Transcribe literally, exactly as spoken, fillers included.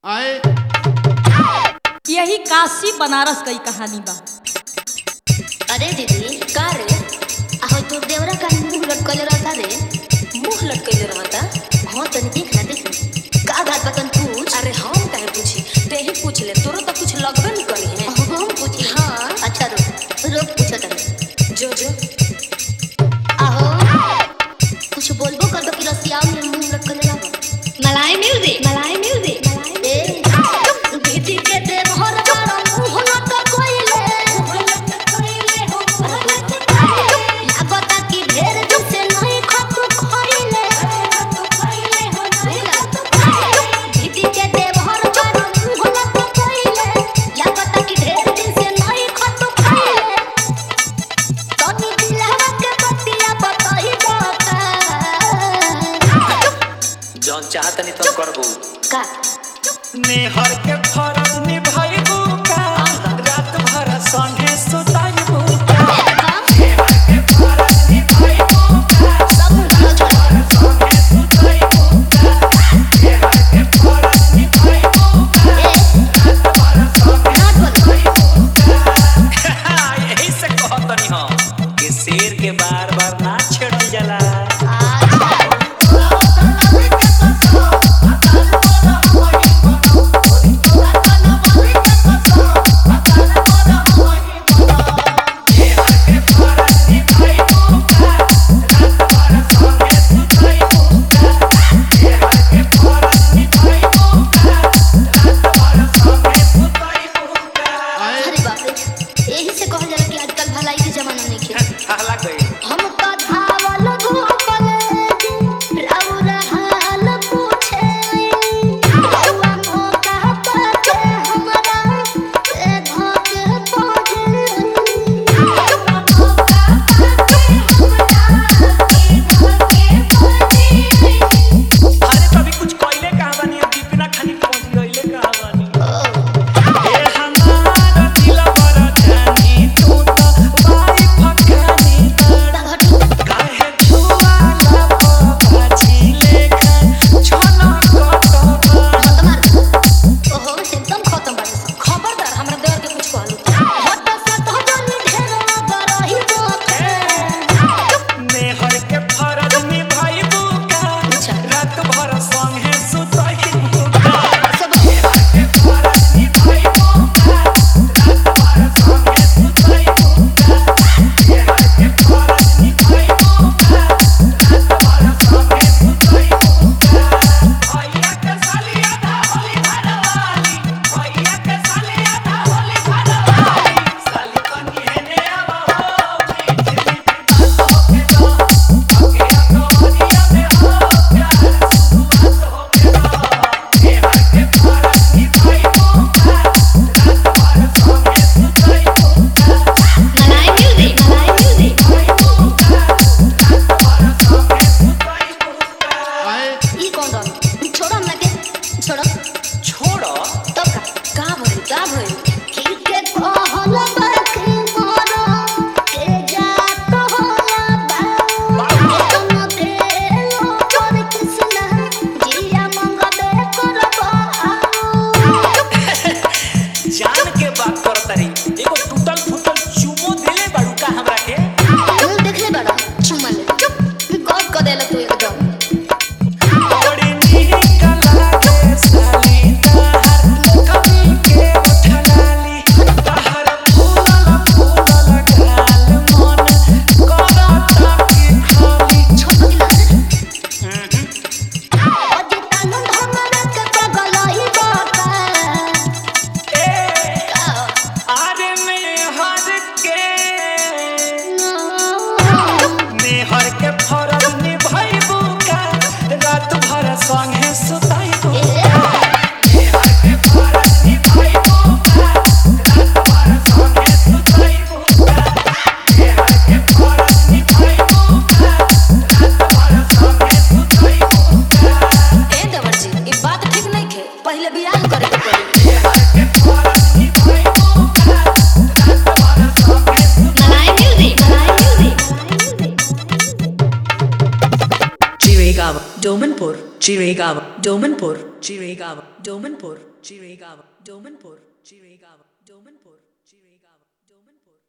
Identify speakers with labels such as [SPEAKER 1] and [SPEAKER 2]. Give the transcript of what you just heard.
[SPEAKER 1] आए
[SPEAKER 2] यही काशी बनारस कई कहानी बा।
[SPEAKER 3] अरे दीदी का रे आहो तो देवरा का मुंह लटकले रहता रे। मुंह लटकले रहता? हां तनी देख ना देख का बात बतन पूछ। अरे हम काहे पूछी ते ही पूछ ले तोरो तो कुछ लगबे नहीं करी है। हम पूछी हां अच्छा रुक रुक पूछो तनी जो जो आहो कुछ बोलबो कर दो कि रसिया में मुंह लटकले रहबो। मलाई म्यूजिक मलाई म्यूजिक ए दीदी के दे भर मुंह लटक कोइले
[SPEAKER 4] जौन चाहत नहीं तो करबो
[SPEAKER 3] का
[SPEAKER 4] नेहर के फरज निभाइबो का रात भर संगे सुताइबो नेहर के फरज निभाइबो का
[SPEAKER 3] सब
[SPEAKER 4] संगे सुताइबो नेहर के फरज निभाइबो रात भर संगे सुताइबो यही से कहतनी हो कि शेर के बार बार ना छेड़ल जाला। नेहर के फरज निभाइबो का रात भर संगे सुताइबो नेहर के फरज निभाइबो का रात भर संगे सुताइबो नेहर के फरज निभाइबो का रात भर संगे सुताइबो।
[SPEAKER 3] ए देवर जी ई बात ठीक नहीं है पहले बियाह करे के पड़ी।
[SPEAKER 4] नेहर के फरज निभाइबो का रात भर संगे सुताइबो।
[SPEAKER 3] मलाई म्यूजिक मलाई music
[SPEAKER 5] Jiregaon, Domanpur.
[SPEAKER 2] Chirigava, Domanpur, Chirigava, Domanpur, Chirigava, Domanpur, Chirigava, Domanpur, Chirigava, Domanpur.